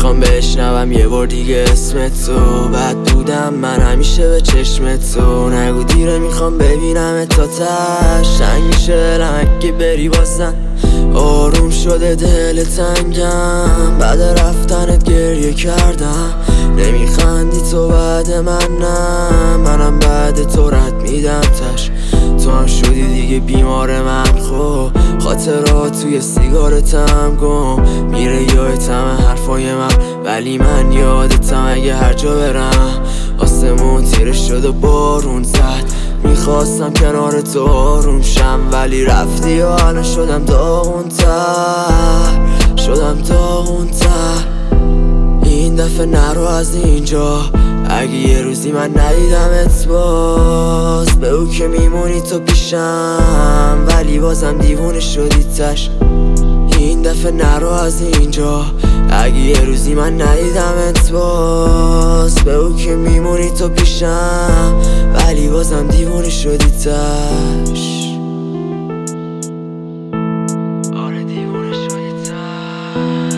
میخوام بشنوم یه بار دیگه اسم تو. بد بودم من همیشه به چشم تو، نگو دیره میخوام ببینم تا تش. تنگ میشه دلم اگه بری بازم، آروم شده دل تنگم. بعد رفتنت گریه کردم، نمیخندی تو بعد منم بعد تو رد میدم تش. تو هم شدی دیگه بیمار من، خب خاطرات توی سیگارتم گم میره، یادتم حرفای من ولی من یادتم اگه هر جا برم. آسمون تیره شد و بارون زد، میخواستم کنار تو آروم شم ولی رفتی و الان شدم داغون‌تر. این دفعه نرو از اینجا، اگه یه روزی من ندیدمت باز، به او که میمونی تو پیشم ولی بازم دیوونه شدی تش. این دفعه نرو از اینجا، اگه یه روزی من ندیدمت باز، به او که میمونی تو پیشم ولی بازم دیوونه شدی تش. آره دیوونه شدی تش.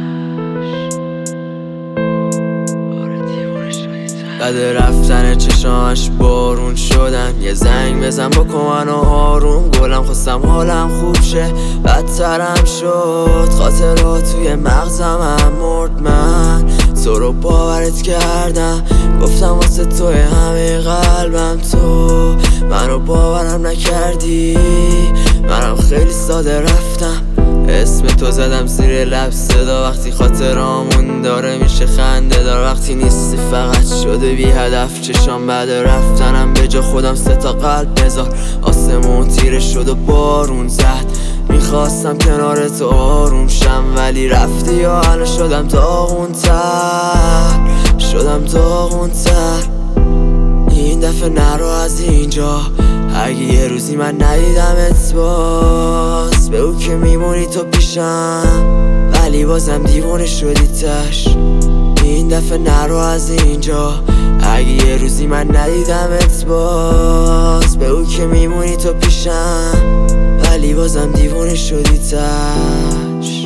بعد رفتن چشاش بارون شدن، یه زنگ بزن بکن منو آروم. گلم خواستم حالم خوب شه، بدترم شد. خاطرات توی مغزم مرد، من تو رو باورت کردم، گفتم واسه توی همه قلبم تو. منو باورم نکردی، منم خیلی ساده رفتم. اسم تو زدم زیر لب صدا، وقتی خاطرامون داره میشه خنده دار. وقتی نیستی فقط شده بی هدف چشام، بعد رفتنم به جا خودم 3 تا قلب بذار. آسمون تیره شد و بارون زد، میخواستم کنار تو آروم شم ولی رفتی و الان شدم داغون‌تر. این دفعه نرو از اینجا، اگه یه روزی من ندیدمت باز، به او که میمونی تو پیشم ولی بازم دیوونه شدی تش. این دفعه نرو از اینجا، اگه یه روزی من ندیدمت باز، به او که میمونی تو پیشم ولی بازم دیوونه شدی تش.